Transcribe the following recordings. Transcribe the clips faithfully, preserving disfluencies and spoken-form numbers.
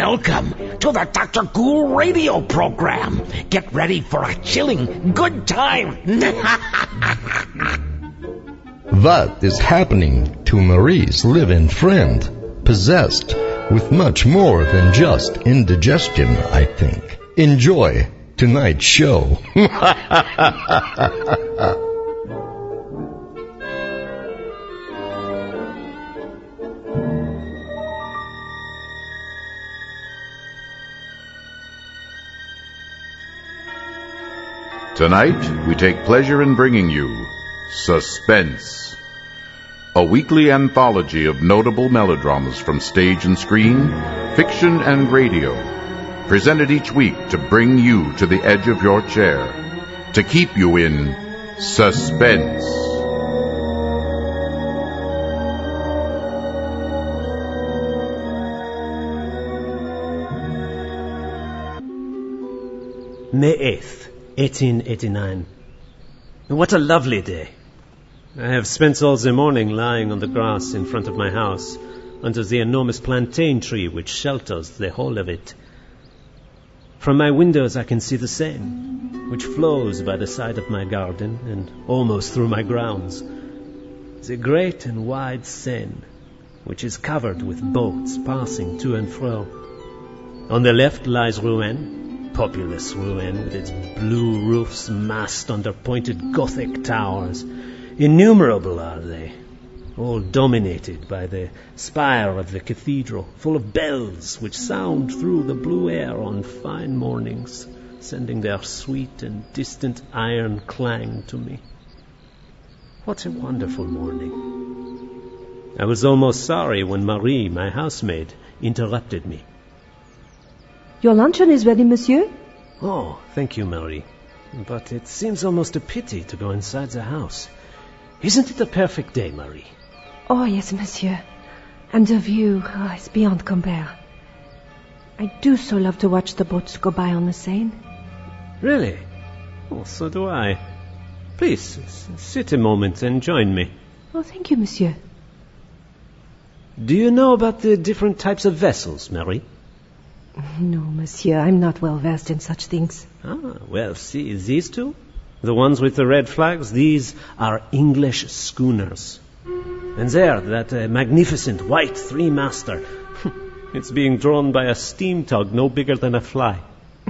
Welcome to the Doctor Ghoul radio program. Get ready for a chilling good time. What is happening to Marie's living friend? Possessed with much more than just indigestion, I think. Enjoy tonight's show. Tonight, we take pleasure in bringing you Suspense, a weekly anthology of notable melodramas from stage and screen, fiction and radio, presented each week to bring you to the edge of your chair, to keep you in suspense. May eighth, eighteen eighty-nine. What a lovely day. I have spent all the morning lying on the grass in front of my house, under the enormous plantain tree which shelters the whole of it. From my windows I can see the Seine, which flows by the side of my garden and almost through my grounds. The great and wide Seine, which is covered with boats passing to and fro. On the left lies Rouen, populous Rouen, with its blue roofs massed under pointed Gothic towers. Innumerable are they, all dominated by the spire of the cathedral, full of bells which sound through the blue air on fine mornings, sending their sweet and distant iron clang to me. What a wonderful morning. I was almost sorry when Marie, my housemaid, interrupted me. Your luncheon is ready, monsieur? Oh, thank you, Marie. But it seems almost a pity to go inside the house. Isn't it a perfect day, Marie? Oh, yes, monsieur. And the view oh, is beyond compare. I do so love to watch the boats go by on the Seine. Really? Oh, so do I. Please, s- sit a moment and join me. Oh, thank you, monsieur. Do you know about the different types of vessels, Marie? No, monsieur, I'm not well versed in such things. Ah, well, see, these two? The ones with the red flags, these are English schooners. And there, that uh, magnificent white three-master, it's being drawn by a steam tug no bigger than a fly.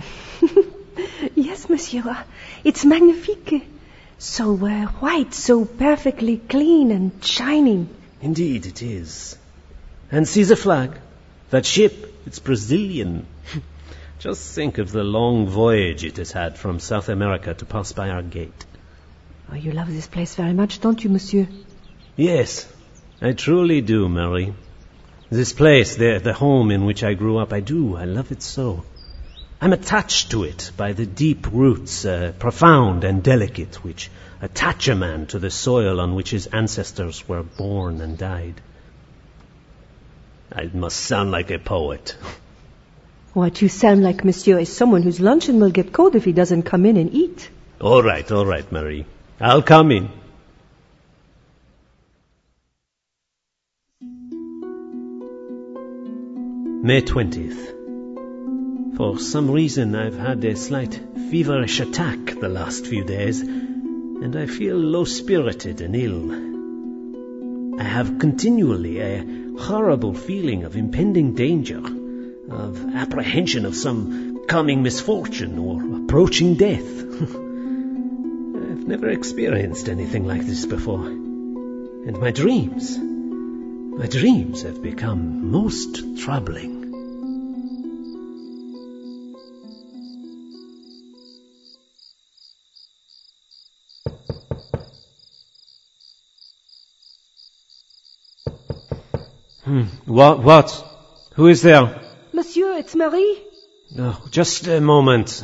Yes, monsieur, it's magnifique. So uh, white, so perfectly clean and shining. Indeed it is. And see the flag? That ship, it's Brazilian. Just think of the long voyage it has had from South America to pass by our gate. Oh, you love this place very much, don't you, monsieur? Yes, I truly do, Marie. This place, the, the home in which I grew up, I do, I love it so. I'm attached to it by the deep roots, uh, profound and delicate, which attach a man to the soil on which his ancestors were born and died. I must sound like a poet. What you sound like, monsieur, is someone whose luncheon will get cold if he doesn't come in and eat. All right, all right, Marie. I'll come in. May twentieth. For some reason I've had a slight feverish attack the last few days, and I feel low-spirited and ill. I have continually a horrible feeling of impending danger, of apprehension of some coming misfortune or approaching death. I've never experienced anything like this before. And my dreams, my dreams have become most troubling. Hmm. What? What? Who is there? Monsieur, it's Marie. Oh, just a moment.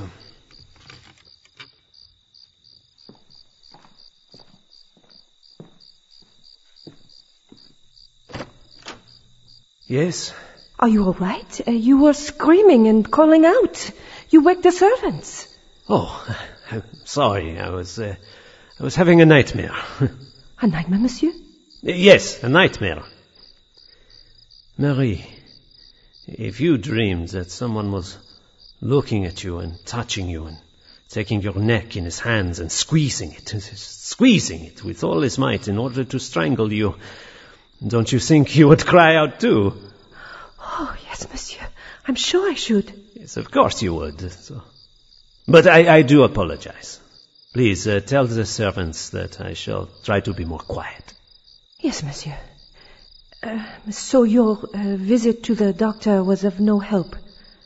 Yes? Are you all right? Uh, you were screaming and calling out. You waked the servants. Oh, I'm sorry. I was, uh, I was having a nightmare. A nightmare, monsieur? Yes, a nightmare. Marie, If you dreamed that someone was looking at you and touching you and taking your neck in his hands and squeezing it, squeezing it with all his might in order to strangle you, don't you think you would cry out too? Oh, yes, monsieur. I'm sure I should. Yes, of course you would. So. But I, I do apologize. Please uh, tell the servants that I shall try to be more quiet. Yes, monsieur. Uh, so your uh, visit to the doctor was of no help?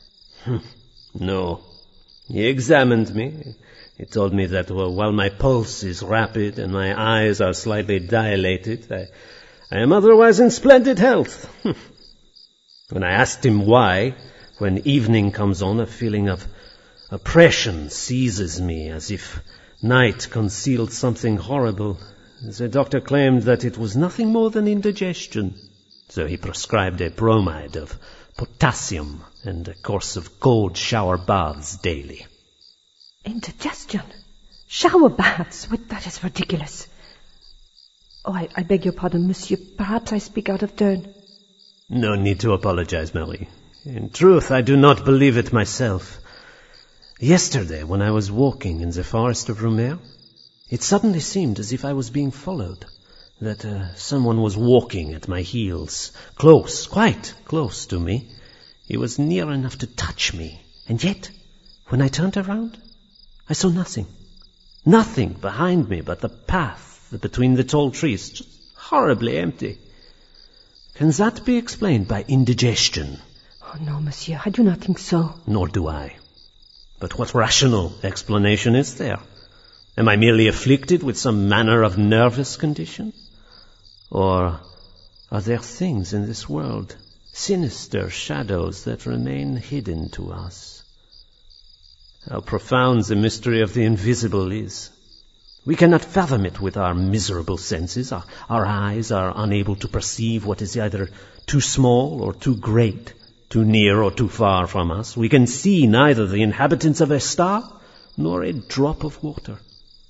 No. He examined me. He told me that well, while my pulse is rapid and my eyes are slightly dilated, I, I am otherwise in splendid health. When I asked him why, when evening comes on, a feeling of oppression seizes me as if night concealed something horrible. The doctor claimed that it was nothing more than indigestion. So he prescribed a bromide of potassium and a course of cold shower baths daily. Indigestion? Shower baths? What, that is ridiculous. Oh, I, I beg your pardon, monsieur. Perhaps I speak out of turn. No need to apologize, Marie. In truth, I do not believe it myself. Yesterday, when I was walking in the forest of Rumère, it suddenly seemed as if I was being followed, that uh, someone was walking at my heels, close, quite close to me. He was near enough to touch me, and yet, when I turned around, I saw nothing. Nothing behind me but the path between the tall trees, just horribly empty. Can that be explained by indigestion? Oh, no, monsieur, I do not think so. Nor do I. But what rational explanation is there? Am I merely afflicted with some manner of nervous condition? Or are there things in this world, sinister shadows that remain hidden to us? How profound the mystery of the invisible is. We cannot fathom it with our miserable senses. Our, our eyes are unable to perceive what is either too small or too great, too near or too far from us. We can see neither the inhabitants of a star nor a drop of water.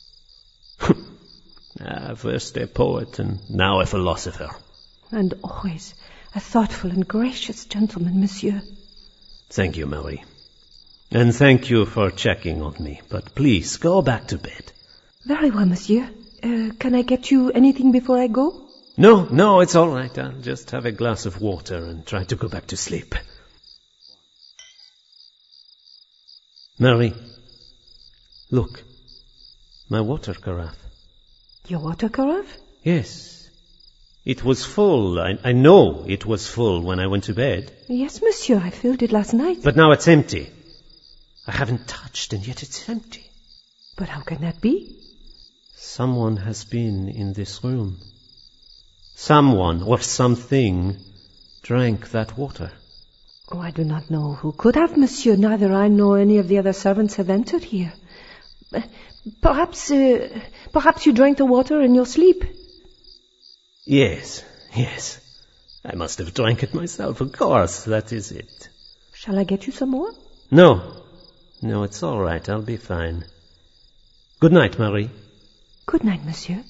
ah, first a poet and now a philosopher. And always a thoughtful and gracious gentleman, monsieur. Thank you, Marie. And thank you for checking on me. But please, go back to bed. Very well, monsieur. Uh, can I get you anything before I go? No, no, it's all right. I'll just have a glass of water and try to go back to sleep. Marie, look. My water carafe. Your water carafe? Yes. It was full. I, I know it was full when I went to bed. Yes, monsieur. I filled it last night. But now it's empty. I haven't touched, and yet it's empty. But how can that be? Someone has been in this room. Someone or something drank that water. Oh, I do not know who could have, monsieur. Neither I nor any of the other servants have entered here. Uh, perhaps, uh, perhaps you drank the water in your sleep. Yes, yes. I must have drank it myself, of course. That is it. Shall I get you some more? No. No, it's all right. I'll be fine. Good night, Marie. Good night, monsieur.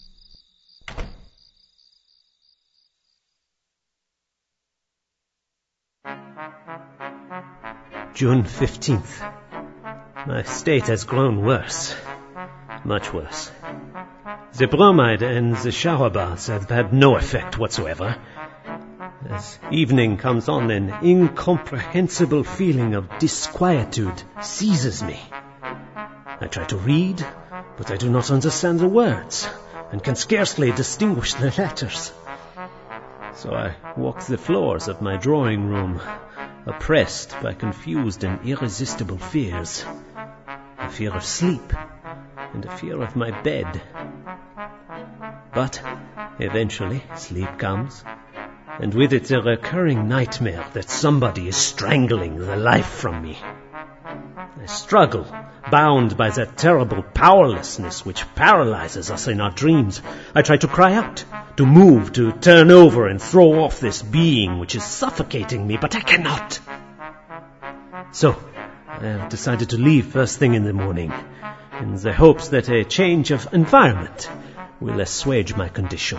June fifteenth. My state has grown worse. Much worse. The bromide and the shower baths have had no effect whatsoever. As evening comes on, an incomprehensible feeling of disquietude seizes me. I try to read, but I do not understand the words, and can scarcely distinguish the letters. So I walk the floors of my drawing room, oppressed by confused and irresistible fears. A fear of sleep, and a fear of my bed. But eventually sleep comes, and with it a recurring nightmare that somebody is strangling the life from me. I struggle, bound by that terrible powerlessness which paralyzes us in our dreams. I try to cry out, to move, to turn over and throw off this being which is suffocating me, but I cannot. So, I have decided to leave first thing in the morning, in the hopes that a change of environment will assuage my condition.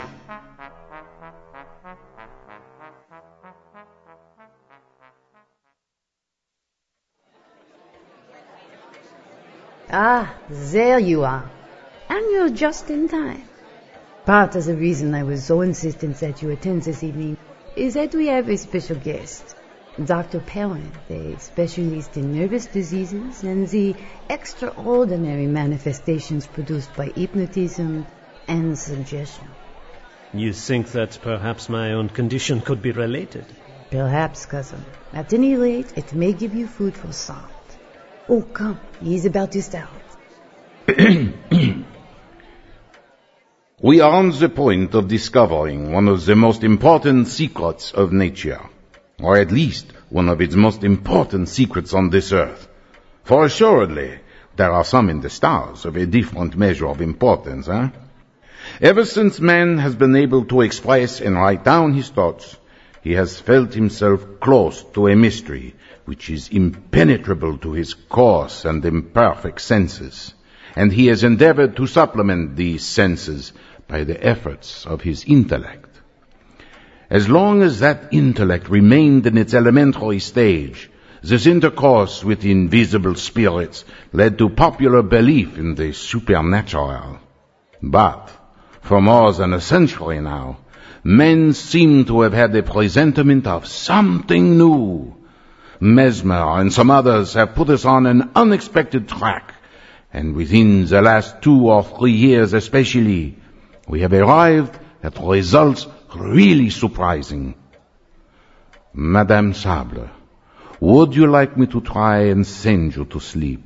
Ah, there you are. And you're just in time. Part of the reason I was so insistent that you attend this evening is that we have a special guest. Doctor Perrin, a specialist in nervous diseases and the extraordinary manifestations produced by hypnotism and suggestion. You think that perhaps my own condition could be related? Perhaps, cousin. At any rate, it may give you food for thought. Oh, come, he's about to start. We are on the point of discovering one of the most important secrets of nature, or at least one of its most important secrets on this earth. For assuredly, there are some in the stars of a different measure of importance, eh? Ever since man has been able to express and write down his thoughts, he has felt himself close to a mystery which is impenetrable to his coarse and imperfect senses, and he has endeavored to supplement these senses by the efforts of his intellect. As long as that intellect remained in its elementary stage, this intercourse with invisible spirits led to popular belief in the supernatural. But for more than a century now, men seem to have had a presentiment of something new. Mesmer and some others have put us on an unexpected track, and within the last two or three years especially, we have arrived at results really surprising. Madame Sable, would you like me to try and send you to sleep?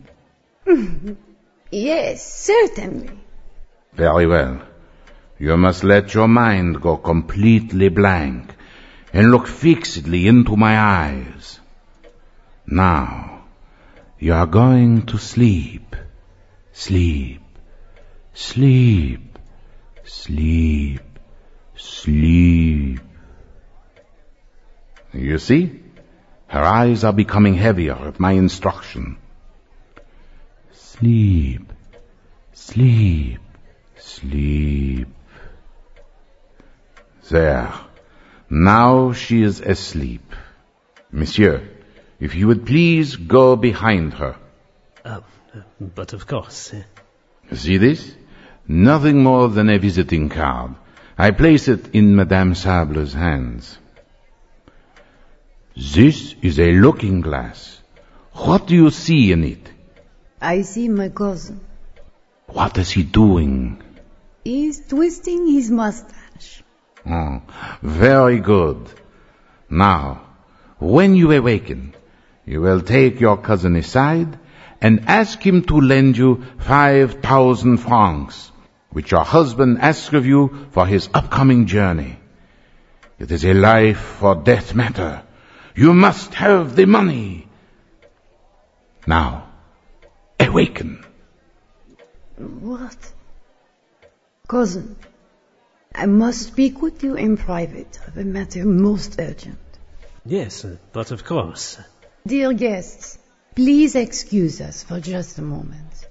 Yes, certainly. Very well. You must let your mind go completely blank and look fixedly into my eyes. Now, you are going to sleep. Sleep. Sleep. Sleep. Sleep. You see? Her eyes are becoming heavier at my instruction. Sleep. Sleep. Sleep. There. Now she is asleep. Monsieur, if you would please go behind her. Uh, but of course. See this? Nothing more than a visiting card. I place it in Madame Sable's hands. This is a looking glass. What do you see in it? I see my cousin. What is he doing? He's twisting his mustache. Oh, very good. Now, when you awaken, you will take your cousin aside and ask him to lend you five thousand francs, which your husband asks of you for his upcoming journey. It is a life or death matter. You must have the money. Now, awaken. What? Cousin, I must speak with you in private of a matter most urgent. Yes, but of course. Dear guests, please excuse us for just a moment.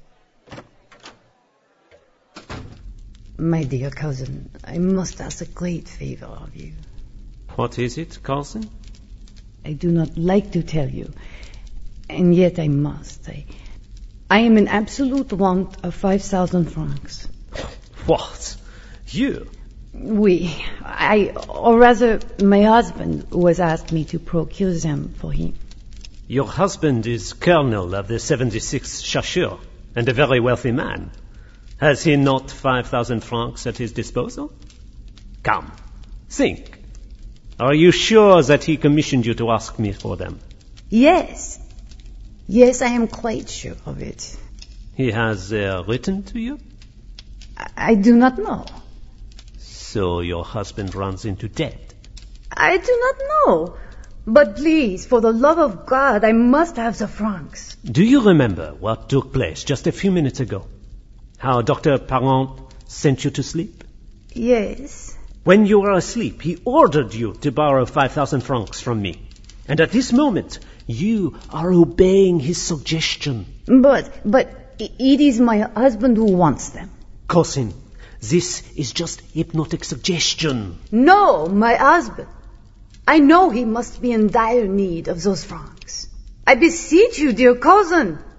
My dear cousin, I must ask a great favor of you. What is it, Carlson? I do not like to tell you, and yet I must. I, I am in absolute want of five thousand francs. What? You? Oui, I, or rather, my husband who has asked me to procure them for him. Your husband is colonel of the seventy-sixth Chasseurs, and a very wealthy man. Has he not five thousand francs at his disposal? Come, think. Are you sure that he commissioned you to ask me for them? Yes. Yes, I am quite sure of it. He has uh, written to you? I, I do not know. So your husband runs into debt? I do not know. But please, for the love of God, I must have the francs. Do you remember what took place just a few minutes ago? How Doctor Parent sent you to sleep? Yes. When you were asleep, he ordered you to borrow five thousand francs from me. And at this moment, you are obeying his suggestion. But, but, it is my husband who wants them. Cousin, this is just hypnotic suggestion. No, my husband. I know he must be in dire need of those francs. I beseech you, dear cousin.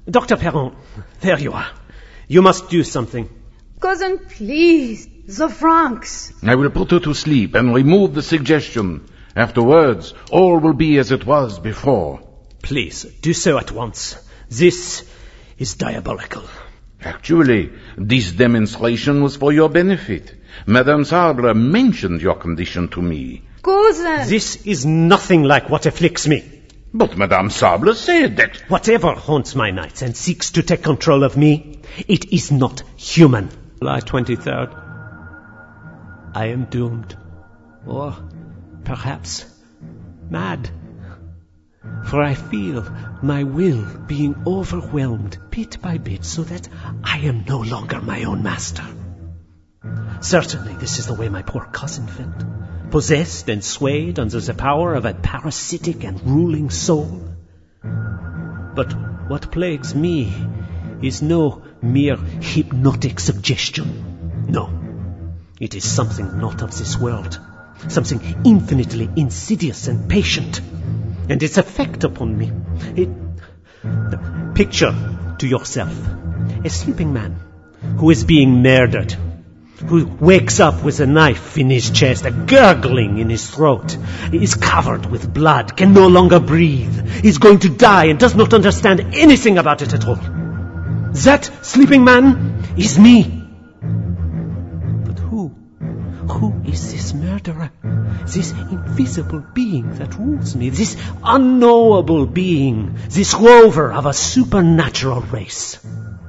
Doctor Perron, there you are. You must do something. Cousin, please, the Franks. I will put her to sleep and remove the suggestion. Afterwards, all will be as it was before. Please, do so at once. This is diabolical. Actually, this demonstration was for your benefit. Madame Sable mentioned your condition to me. Cousin! This is nothing like what afflicts me. But Madame Sable said that... Whatever haunts my nights and seeks to take control of me, it is not human. July twenty-third. I am doomed. Or perhaps mad. For I feel my will being overwhelmed bit by bit so that I am no longer my own master. Certainly this is the way my poor cousin felt. Possessed and swayed under the power of a parasitic and ruling soul. But what plagues me is no mere hypnotic suggestion. No, it is something not of this world. Something infinitely insidious and patient. And its effect upon me, it... Picture to yourself a sleeping man who is being murdered, who wakes up with a knife in his chest, a gurgling in his throat, is covered with blood, can no longer breathe, is going to die and does not understand anything about it at all. That sleeping man is me. But who? Who is this murderer? This invisible being that rules me, this unknowable being, this rover of a supernatural race.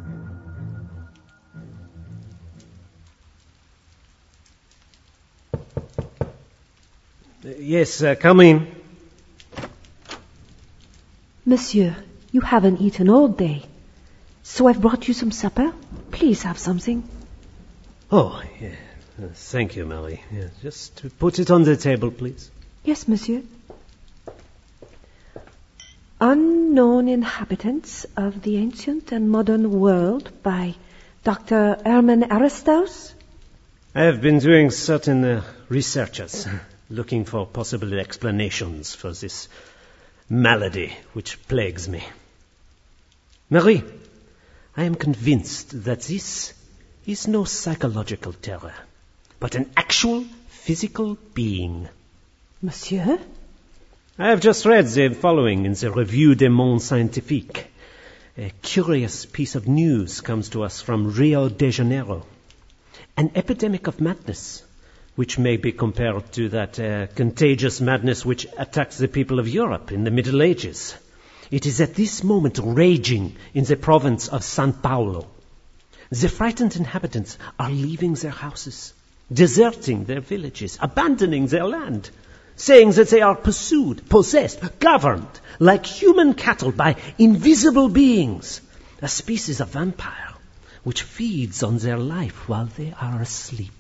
Yes, uh, come in. Monsieur, you haven't eaten all day. So I've brought you some supper. Please have something. Oh, yeah. Uh, thank you, Marie. Yeah, just put it on the table, please. Yes, monsieur. Unknown Inhabitants of the Ancient and Modern World by Doctor Hermann Aristaus. I have been doing certain uh, researches, looking for possible explanations for this malady which plagues me. Marie, I am convinced that this is no psychological terror, but an actual physical being. Monsieur? I have just read the following in the Revue des Mondes Scientifiques. A curious piece of news comes to us from Rio de Janeiro. An epidemic of madness, which may be compared to that uh, contagious madness which attacks the people of Europe in the Middle Ages. It is at this moment raging in the province of São Paulo. The frightened inhabitants are leaving their houses, deserting their villages, abandoning their land, saying that they are pursued, possessed, governed like human cattle by invisible beings, a species of vampire which feeds on their life while they are asleep.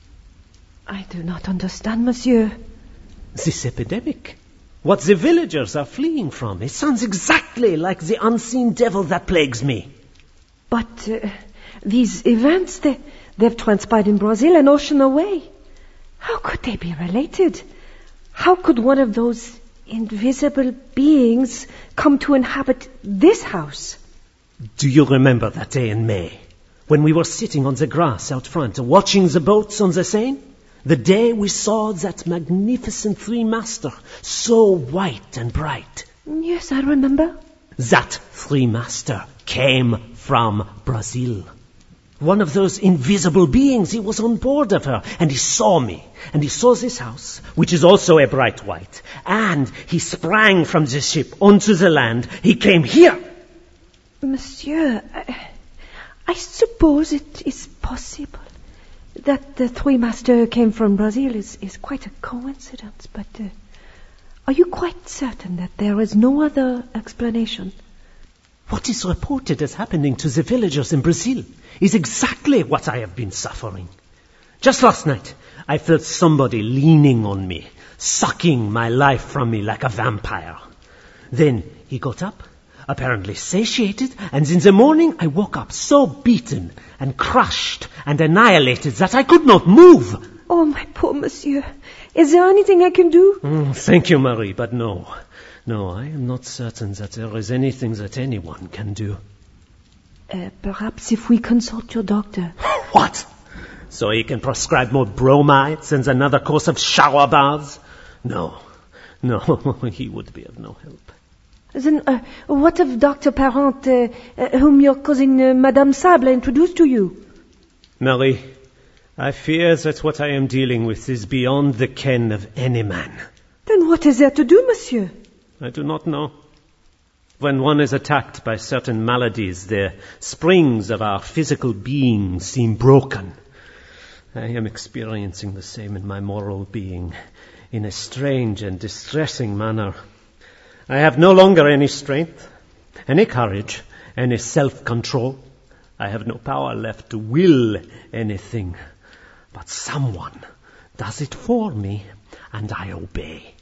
I do not understand, monsieur. This epidemic, what the villagers are fleeing from, it sounds exactly like the unseen devil that plagues me. But uh, these events, they, they've transpired in Brazil, an ocean away. How could they be related? How could one of those invisible beings come to inhabit this house? Do you remember that day in May, when we were sitting on the grass out front, watching the boats on the Seine? The day we saw that magnificent three-master, so white and bright. Yes, I remember. That three-master came from Brazil. One of those invisible beings, he was on board of her, and he saw me, and he saw this house, which is also a bright white, and he sprang from the ship onto the land. He came here. Monsieur, I, I suppose it is possible that the three-master came from Brazil is, is quite a coincidence, but uh, are you quite certain that there is no other explanation? What is reported as happening to the villagers in Brazil is exactly what I have been suffering. Just last night, I felt somebody leaning on me, sucking my life from me like a vampire. Then he got up, apparently satiated, and in the morning I woke up so beaten and crushed and annihilated that I could not move. Oh, my poor monsieur. Is there anything I can do? Mm, thank you, Marie, but no. No, I am not certain that there is anything that anyone can do. Uh, perhaps if we consult your doctor. What? So he can prescribe more bromides and another course of shower baths? No, no, he would be of no help. Then uh, what of Doctor Parent, uh, uh, whom your cousin uh, Madame Sable introduced to you? Marie, I fear that what I am dealing with is beyond the ken of any man. Then what is there to do, monsieur? I do not know. When one is attacked by certain maladies, the springs of our physical being seem broken. I am experiencing the same in my moral being, in a strange and distressing manner. I have no longer any strength, any courage, any self-control. I have no power left to will anything. But someone does it for me, and I obey.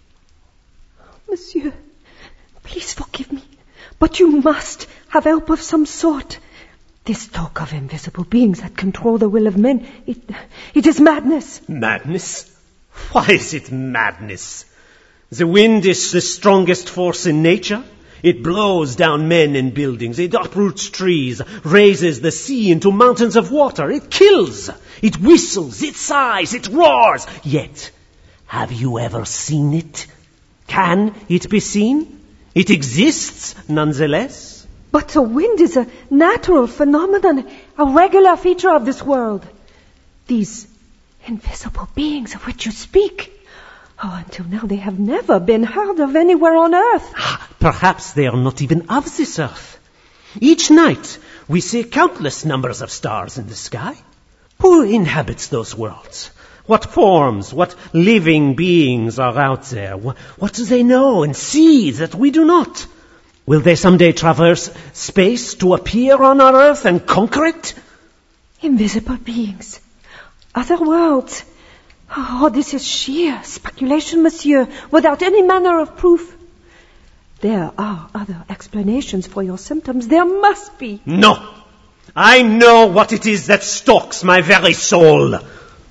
Monsieur, please forgive me, but you must have help of some sort. This talk of invisible beings that control the will of men, it, it is madness. Madness? Why is it madness? The wind is the strongest force in nature. It blows down men and buildings. It uproots trees, raises the sea into mountains of water. It kills. It whistles. It sighs. It roars. Yet, have you ever seen it? Can it be seen? It exists, nonetheless. But the wind is a natural phenomenon, a regular feature of this world. These invisible beings of which you speak, oh, until now they have never been heard of anywhere on earth. Perhaps they are not even of this earth. Each night we see countless numbers of stars in the sky. Who inhabits those worlds? What forms, what living beings are out there? What do they know and see that we do not? Will they someday traverse space to appear on our earth and conquer it? Invisible beings. Other worlds. Oh, this is sheer speculation, monsieur, without any manner of proof. There are other explanations for your symptoms. There must be. No. I know what it is that stalks my very soul.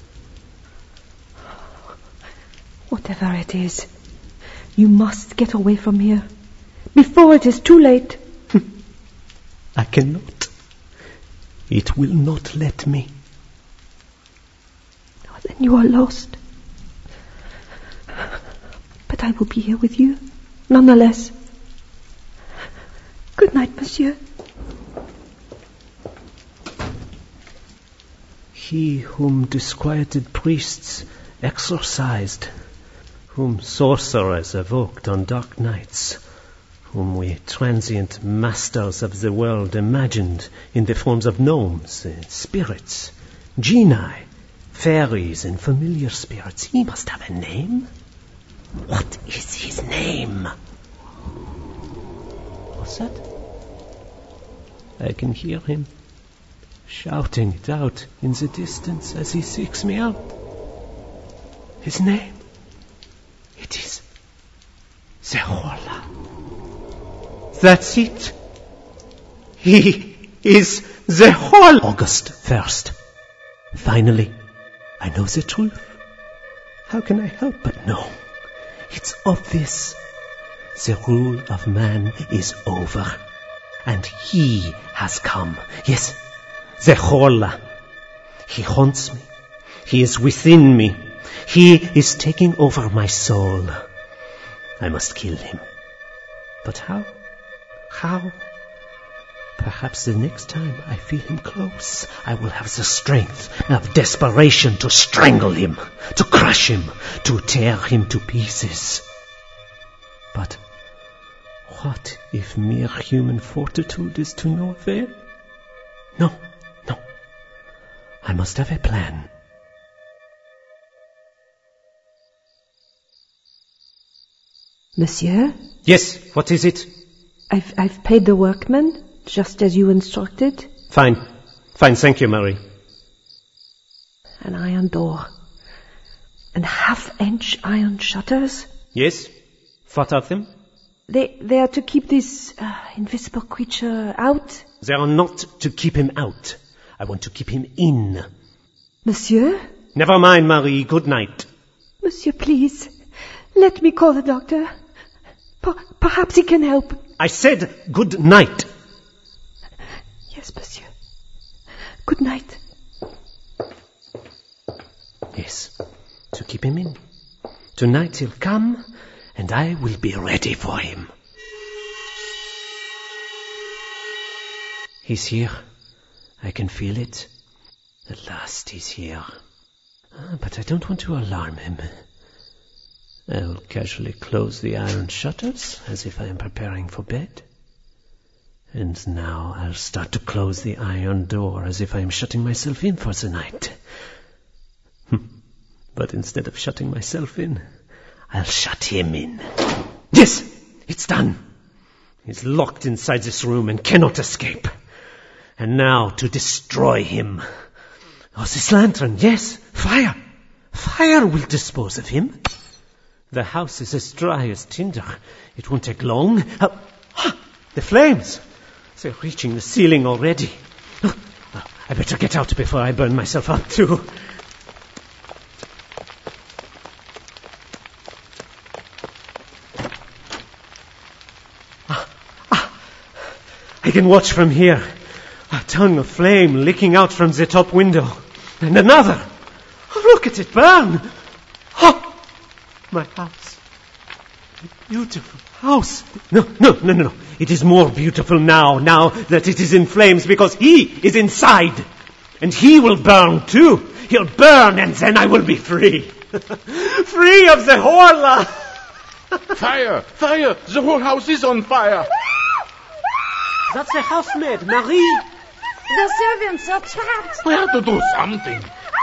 Whatever it is, you must get away from here before it is too late. I cannot. It will not let me. Oh, then you are lost. But I will be here with you, nonetheless. Good night, monsieur. He whom disquieted priests exorcised, whom sorcerers evoked on dark nights, whom we transient masters of the world imagined in the forms of gnomes, spirits, genii, fairies, and familiar spirits. He must have a name. What is his name? What's that? I can hear him shouting it out in the distance as he seeks me out. His name, it is Zerholla. That's it. He is Zerholla. August first. Finally, I know the truth. How can I help but know? It's obvious. The rule of man is over. And he has come. Yes, Zerholla. He haunts me. He is within me. He is taking over my soul. I must kill him. But how? How? Perhaps the next time I feel him close, I will have the strength of desperation to strangle him, to crush him, to tear him to pieces. But what if mere human fortitude is to no avail? No, no. I must have a plan. Monsieur? Yes, what is it? I've, I've paid the workmen, just as you instructed. Fine. Fine, thank you, Marie. An iron door. And half-inch iron shutters. Yes? What of them? They, they are to keep this uh, invisible creature out. They are not to keep him out. I want to keep him in. Monsieur? Never mind, Marie. Good night. Monsieur, please. Let me call the doctor. Per- perhaps he can help. I said good night. Yes, monsieur. night. Yes, to keep him in. Tonight he'll come, and I will be ready for him. He's here. I can feel it. At last he's here. Ah, but I don't want to alarm him. I will casually close the iron shutters as if I am preparing for bed. And now I'll start to close the iron door as if I am shutting myself in for the night. But instead of shutting myself in, I'll shut him in. Yes, it's done. He's locked inside this room and cannot escape. And now to destroy him. Oh, this lantern, yes, fire. Fire will dispose of him. The house is as dry as tinder. It won't take long. Oh, ah, the flames. They're reaching the ceiling already. Oh, oh, I better get out before I burn myself up too. Ah, ah, I can watch from here. A tongue of flame licking out from the top window. And another. Oh, look at it burn. Oh, my house. A beautiful house. No, no, no, no, no. It is more beautiful now, now that it is in flames, because he is inside. And he will burn too. He'll burn, and then I will be free. Free of the Horla. Fire! Fire! The whole house is on fire! That's the housemaid, Marie. The servants are trapped. We have to do something.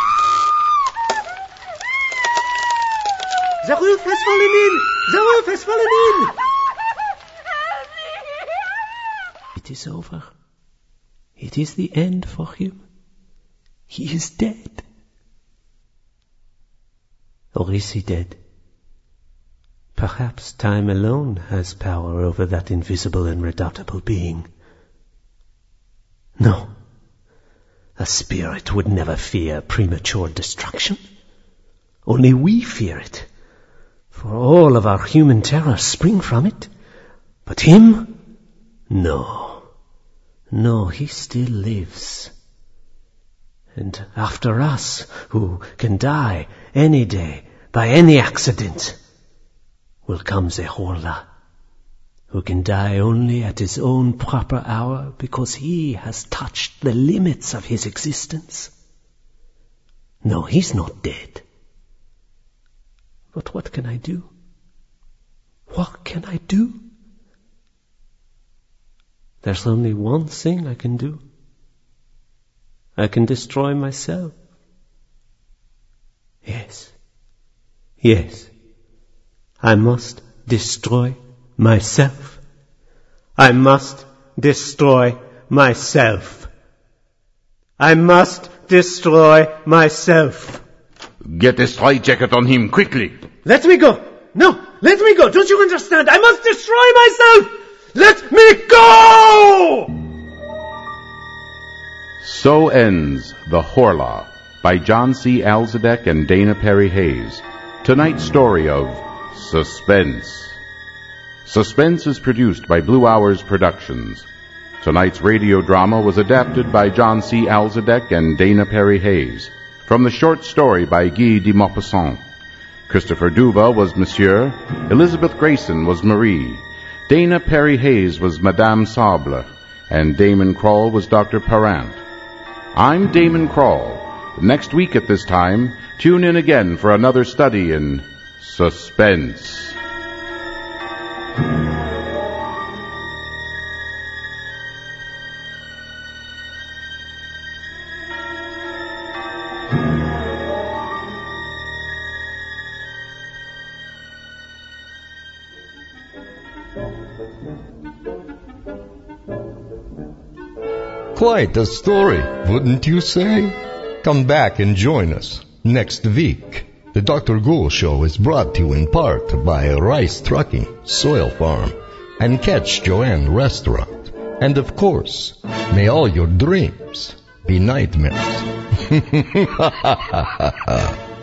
The roof has fallen in. The roof has fallen in. It is over. It is the end for him. He is dead. Or is he dead? Perhaps time alone has power over that invisible and redoubtable being. No. A spirit would never fear premature destruction. Only we fear it. For all of our human terrors spring from it. But him? No. No, he still lives. And after us, who can die any day by any accident, will come the Horla, who can die only at his own proper hour because he has touched the limits of his existence. No, he's not dead. But what can I do? What can I do? There's only one thing I can do. I can destroy myself. Yes. Yes. I must destroy myself. I must destroy myself. I must destroy myself. Get a straitjacket on him, quickly. Let me go. No, let me go. Don't you understand? I must destroy myself. Let me go! So ends The Horla by John C. Alzadek and Dana Perry Hayes. Tonight's story of Suspense. Suspense is produced by Blue Hours Productions. Tonight's radio drama was adapted by John C. Alzadek and Dana Perry Hayes from the short story by Guy de Maupassant. Christopher Duva was Monsieur, Elizabeth Grayson was Marie, Dana Perry Hayes was Madame Sable, and Damon Kroll was Doctor Parent. I'm Damon Kroll. Next week at this time, tune in again for another study in suspense. Quite a story, wouldn't you say? Come back and join us next week. The Doctor Ghoul Show is brought to you in part by Rice Trucking, Soil Farm, and Catch Joanne Restaurant. And of course, may all your dreams be nightmares.